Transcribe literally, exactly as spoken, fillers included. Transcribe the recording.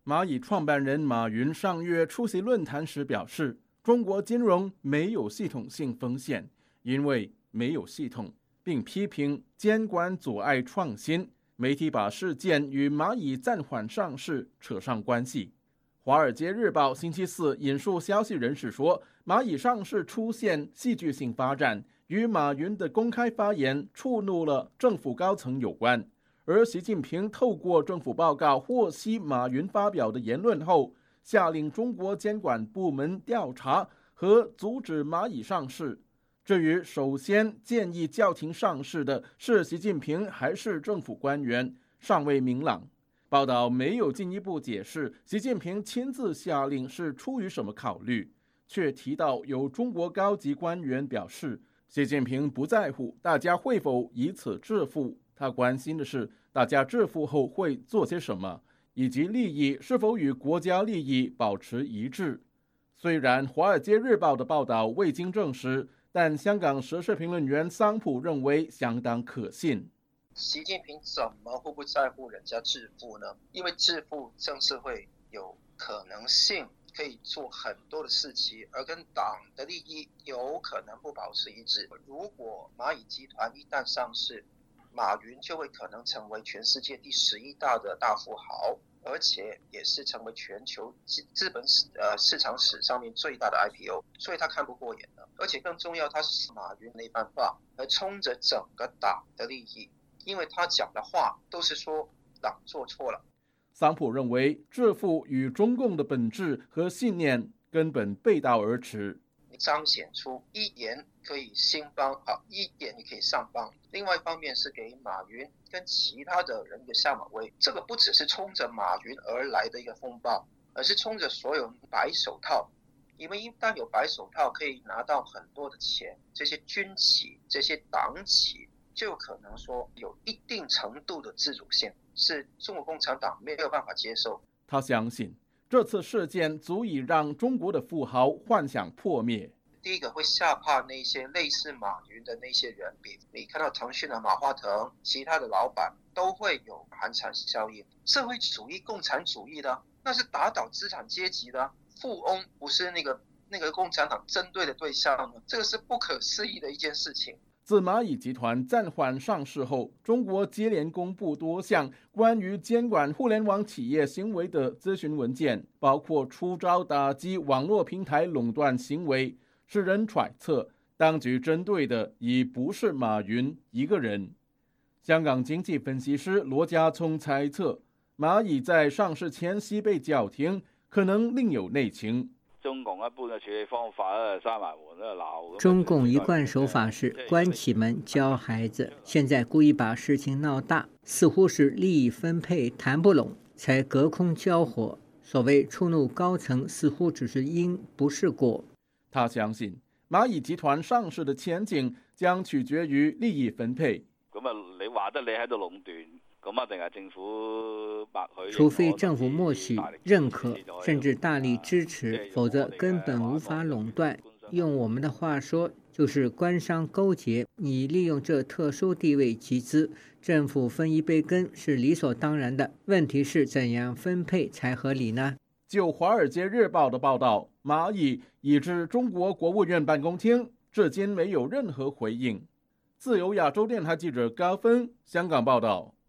蚂蚁创办人马云上月出席论坛时表示，中国金融没有系统性风险，因为没有系统，并批评监管阻碍创新。媒体把事件与蚂蚁暂缓上市扯上关系。华尔街日报星期四引述消息人士说，蚂蚁上市出现戏剧性发展，与马云的公开发言触怒了政府高层有关。而习近平透过政府报告获悉马云发表的言论后，下令中国监管部门调查和阻止蚂蚁上市。至于首先建议叫停上市的是习近平还是政府官员，尚未明朗。报道没有进一步解释习近平亲自下令是出于什么考虑，却提到有中国高级官员表示，习近平不在乎大家会否以此致富，他关心的是大家致富后会做些什么，以及利益是否与国家利益保持一致。虽然《华尔街日报》的报道未经证实，但香港时事评论员桑普认为相当可信。 习近平怎么会不在乎人家致富呢？因为致富正是会有可能性可以做很多的事情，而跟党的利益有可能不保持一致。如果蚂蚁集团一旦上市，马云就会可能成为全世界第十一大的大富豪，而且也是成为全球资本市呃市场史上面最大的 I P O， 所以他看不过眼了。而且更重要，他是马云那番话，而冲着整个党的利益，因为他讲的话都是说党做错了。 桑普认为，致富与中共的本质和信念根本背道而驰。 彰显出一言可以兴邦，好，一言也可以上邦。另外一方面是给马云跟其他的人一个下马威，这个不只是冲着马云而来的一个风暴，而是冲着所有人白手套。因为一旦有白手套，可以拿到很多的钱，这些军企、这些党企就可能说有一定程度的自主性，是中国共产党没有办法接受。 他相信这次事件足以让中国的富豪幻想破灭。 第一个会吓怕那些类似马云的那些人，比你看到腾讯的马化腾，其他的老板都会有寒蝉效应。社会主义、共产主义的，那是打倒资产阶级的，富翁不是那个那个共产党针对的对象呢？这个是不可思议的一件事情。 自蚂蚁集团暂缓上市后，中国接连公布多项关于监管互联网企业行为的咨询文件，包括出招打击网络平台垄断行为，使人揣测当局针对的已不是马云一个人。香港经济分析师罗家聪猜测，蚂蚁在上市前夕被叫停，可能另有内情。 中共一般嘅處理方法咧，閂埋門咧鬧。 中共一貫手法是關起門教孩子，現在故意把事情鬧大，似乎是利益分配談不攏，才隔空交火。所謂觸怒高層，似乎只是因，不是果。 他相信蚂蚁集團上市的前景將取決於利益分配。 咁啊，你話得你喺度壟斷，咁一定係政府默許。 除非政府默許、認可，甚至大力支持，否則根本無法壟斷。用我們的話說，就是官商勾結。你利用這特殊地位集資，政府分一杯羹是理所當然的。問題是怎樣分配才合理呢？ 就《華爾街日報》的報道，螞蟻以至中國國務院辦公廳至今沒有任何回應。自由亞洲電台記者高芬香港報道。